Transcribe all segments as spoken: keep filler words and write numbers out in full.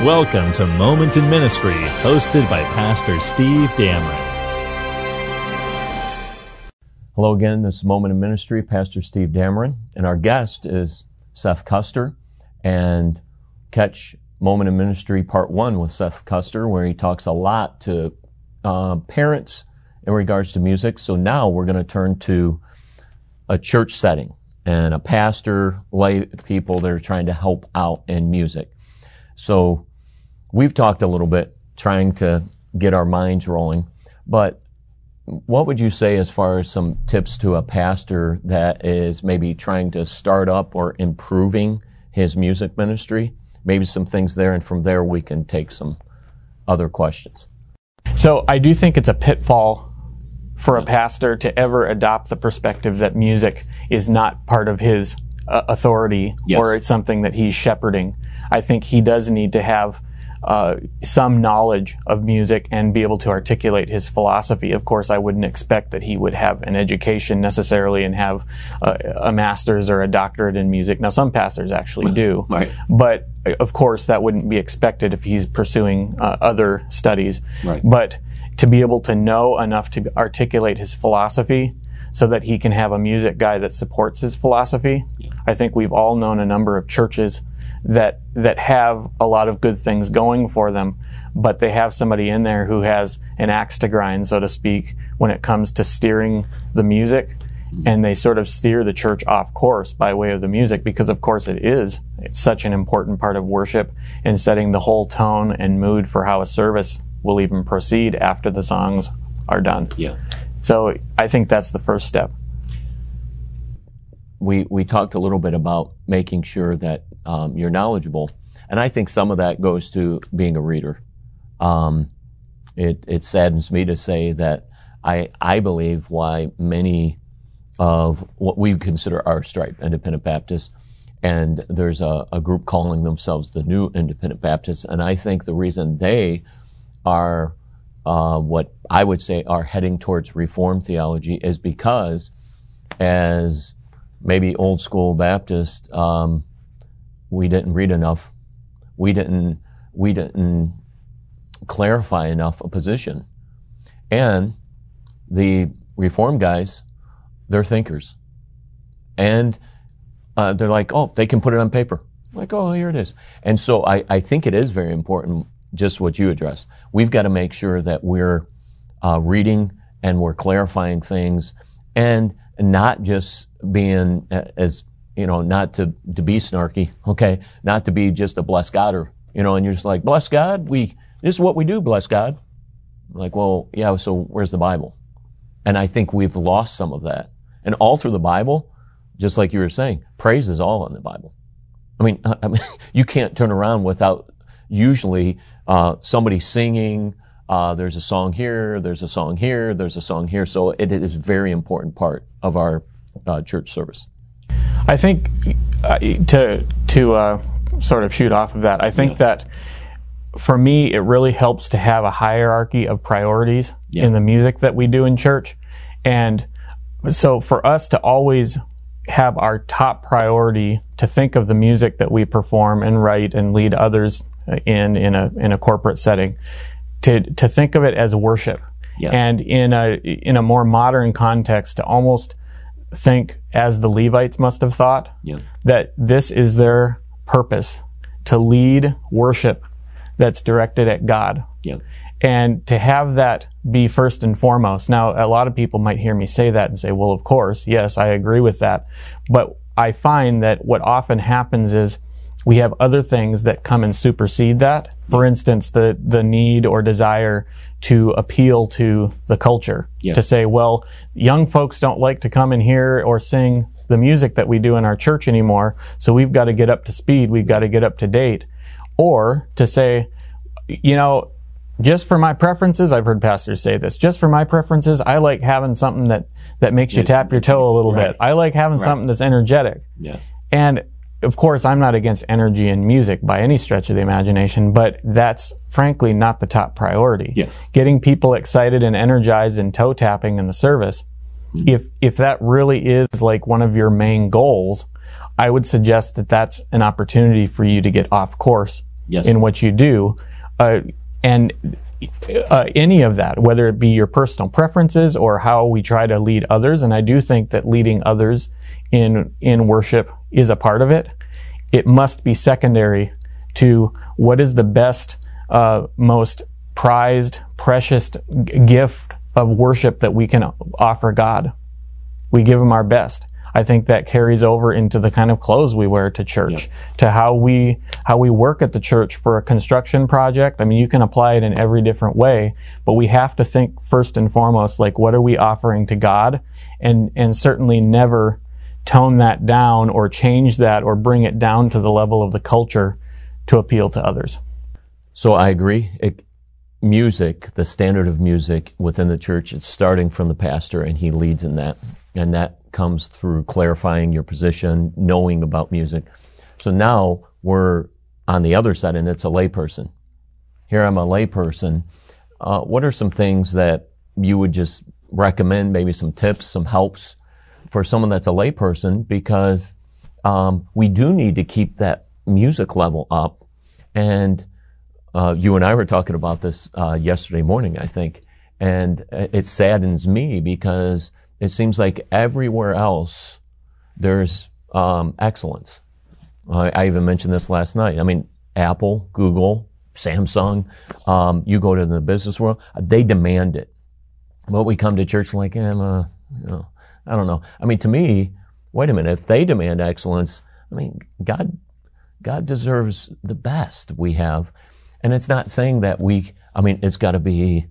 Welcome to Moment in Ministry, hosted by Pastor Steve Dameron. Hello again, this is Moment in Ministry, Pastor Steve Dameron, and our guest is Seth Custer. And catch Moment in Ministry Part one with Seth Custer, where he talks a lot to uh, parents in regards to music. So now we're going to turn to a church setting and a pastor, lay people that are trying to help out in music. So we've talked a little bit, trying to get our minds rolling, but what would you say as far as some tips to a pastor that is maybe trying to start up or improving his music ministry? Maybe some things there, and from there we can take some other questions. So I do think it's a pitfall for a pastor to ever adopt the perspective that music is not part of his uh, authority, yes, or it's something that he's shepherding. I think he does need to have uh, some knowledge of music and be able to articulate his philosophy. Of course, I wouldn't expect that he would have an education necessarily and have uh, a master's or a doctorate in music. Now, some pastors actually do, right, but of course that wouldn't be expected if he's pursuing uh, other studies. Right. But to be able to know enough to articulate his philosophy so that he can have a music guy that supports his philosophy. Yeah. I think we've all known a number of churches that that have a lot of good things going for them, but they have somebody in there who has an axe to grind, so to speak, when it comes to steering the music, mm-hmm. and they sort of steer the church off course by way of the music, because of course it is it's such an important part of worship in setting the whole tone and mood for how a service will even proceed after the songs are done. Yeah. So I think that's the first step. We we talked a little bit about making sure that um, you're knowledgeable, and I think some of that goes to being a reader. Um, it it saddens me to say that I I believe why many of what we consider our stripe, Independent Baptists, and there's a, a group calling themselves the New Independent Baptists, and I think the reason they are uh, what I would say are heading towards Reformed theology is because, as maybe old school Baptist, um, we didn't read enough. We didn't, we didn't clarify enough a position. And the Reform guys, they're thinkers. And uh, they're like, oh, they can put it on paper. I'm like, oh, here it is. And so I, I think it is very important, just what you addressed. We've got to make sure that we're uh, reading and we're clarifying things, and not just being as, you know, not to, to be snarky, okay? Not to be just a bless God, or, you know, and you're just like, bless God, we, this is what we do, bless God. Like, well, yeah, so where's the Bible? And I think we've lost some of that. And all through the Bible, just like you were saying, praise is all in the Bible. I mean, I mean you can't turn around without usually uh, somebody singing. Uh, there's a song here, there's a song here, there's a song here. So it is a very important part of our uh, church service. I think uh, to to uh, sort of shoot off of that, I think yeah. that for me it really helps to have a hierarchy of priorities yeah. in the music that we do in church. And so for us to always have our top priority to think of the music that we perform and write and lead others in in a in a corporate setting, to to think of it as worship, yeah. and in a in a more modern context, to almost think as the Levites must have thought, yeah. that this is their purpose, to lead worship that's directed at God, yeah. and to have that be first and foremost. Now, a lot of people might hear me say that and say, well, of course, yes, I agree with that, but I find that what often happens is we have other things that come and supersede that. For instance, the, the need or desire to appeal to the culture. Yeah. To say, well, young folks don't like to come and hear or sing the music that we do in our church anymore, so we've got to get up to speed, we've got to get up to date. Or to say, you know, just for my preferences, I've heard pastors say this, just for my preferences, I like having something that, that makes you tap your toe a little right. bit. I like having right. something that's energetic. Yes. And of course, I'm not against energy in music by any stretch of the imagination, but that's frankly not the top priority. Yeah. Getting people excited and energized and toe tapping in the service, mm-hmm. if if that really is like one of your main goals, I would suggest that that's an opportunity for you to get off course yes. in what you do. Uh, and uh, any of that, whether it be your personal preferences or how we try to lead others, and I do think that leading others in in worship is a part of it, it must be secondary to what is the best, uh, most prized, precious g- gift of worship that we can offer God. We give Him our best. I think that carries over into the kind of clothes we wear to church, yeah. to how we how we work at the church for a construction project. I mean, you can apply it in every different way, but we have to think first and foremost, like, what are we offering to God? And and certainly never tone that down or change that or bring it down to the level of the culture to appeal to others. So I agree. It, music, the standard of music within the church, it's starting from the pastor, and he leads in that. And that comes through clarifying your position, knowing about music. So now we're on the other side, and it's a layperson. Here I'm a layperson. Uh, what are some things that you would just recommend, maybe some tips, some helps for someone that's a layperson? Because um, we do need to keep that music level up. And uh, you and I were talking about this uh, yesterday morning, I think. And it saddens me because it seems like everywhere else there's um, excellence. Uh, I even mentioned this last night. I mean, Apple, Google, Samsung, um, you go to the business world, they demand it. But we come to church like, eh, uh, you know, I don't know. I mean, to me, wait a minute, if they demand excellence, I mean, God, God deserves the best we have. And it's not saying that we, I mean, it's got to be,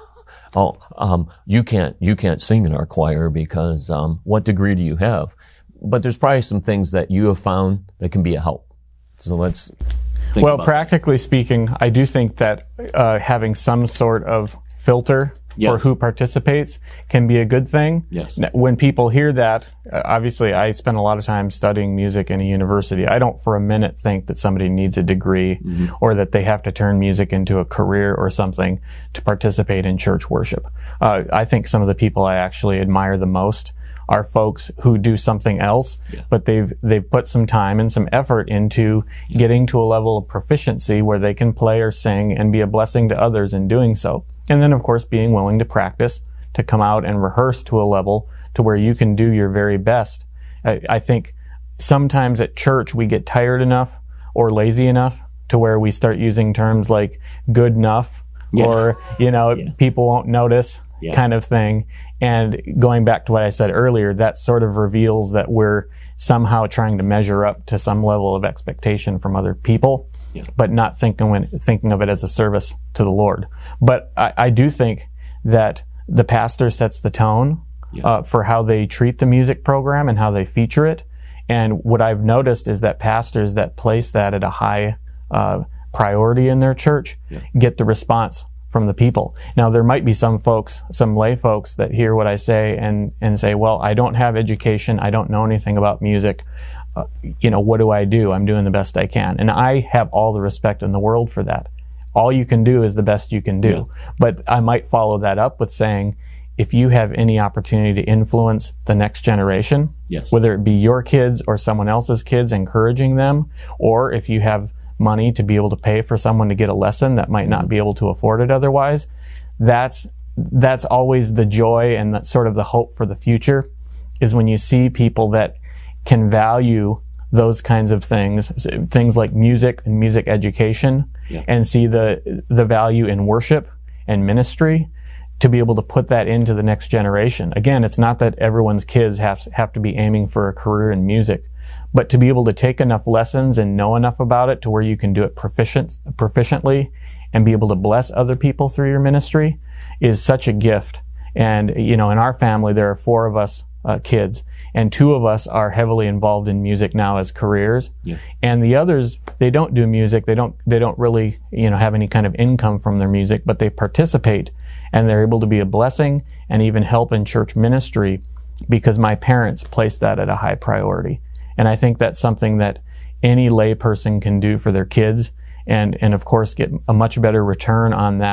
oh, um, you can't, you can't sing in our choir because, um, what degree do you have? But there's probably some things that you have found that can be a help. So let's think Well, about practically that. speaking, I do think that, uh, having some sort of filter yes. for who participates can be a good thing. Yes. When people hear that, uh, obviously I spend a lot of time studying music in a university. I don't for a minute think that somebody needs a degree mm-hmm. or that they have to turn music into a career or something to participate in church worship. Uh, I think some of the people I actually admire the most are folks who do something else, yeah. but they've they've put some time and some effort into yeah. getting to a level of proficiency where they can play or sing and be a blessing to others in doing so. And then, of course, being willing to practice, to come out and rehearse to a level to where you can do your very best. I, I think sometimes at church we get tired enough or lazy enough to where we start using terms like good enough yeah. or, you know, yeah. people won't notice yeah. kind of thing. And going back to what I said earlier, that sort of reveals that we're somehow trying to measure up to some level of expectation from other people, yeah. but not thinking when, thinking of it as a service to the Lord. But I, I do think that the pastor sets the tone yeah. uh, for how they treat the music program and how they feature it. And what I've noticed is that pastors that place that at a high uh, priority in their church yeah. get the response from the people. Now, there might be some folks, some lay folks that hear what I say and, and say, well, I don't have education. I don't know anything about music. Uh, you know, what do I do? I'm doing the best I can. And I have all the respect in the world for that. All you can do is the best you can do. Yeah. But I might follow that up with saying, if you have any opportunity to influence the next generation, yes. whether it be your kids or someone else's kids, encouraging them, or if you have money to be able to pay for someone to get a lesson that might not be able to afford it otherwise, that's that's always the joy and that sort of the hope for the future, is when you see people that can value those kinds of things, things like music and music education, yeah. and see the the value in worship and ministry, to be able to put that into the next generation. Again, it's not that everyone's kids have have to be aiming for a career in music, but to be able to take enough lessons and know enough about it to where you can do it proficient, proficiently and be able to bless other people through your ministry is such a gift. And, you know, in our family, there are four of us uh, kids, and two of us are heavily involved in music now as careers. Yeah. And the others, they don't do music. They don't, they don't really, you know, have any kind of income from their music, but they participate and they're able to be a blessing and even help in church ministry because my parents placed that at a high priority. And I think that's something that any lay person can do for their kids, and, and of course get a much better return on that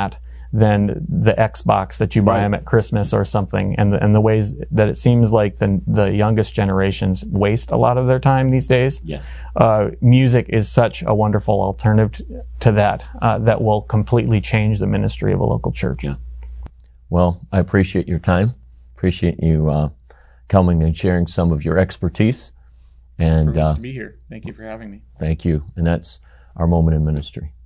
than the Xbox that you buy Right. them at Christmas or something. And the, and the ways that it seems like the, the youngest generations waste a lot of their time these days. Yes. Uh, music is such a wonderful alternative to that, uh, that will completely change the ministry of a local church. Yeah. Well, I appreciate your time. Appreciate you uh, coming and sharing some of your expertise. And Privileged uh, to be here. Thank you for having me. thank you. And that's our moment in ministry.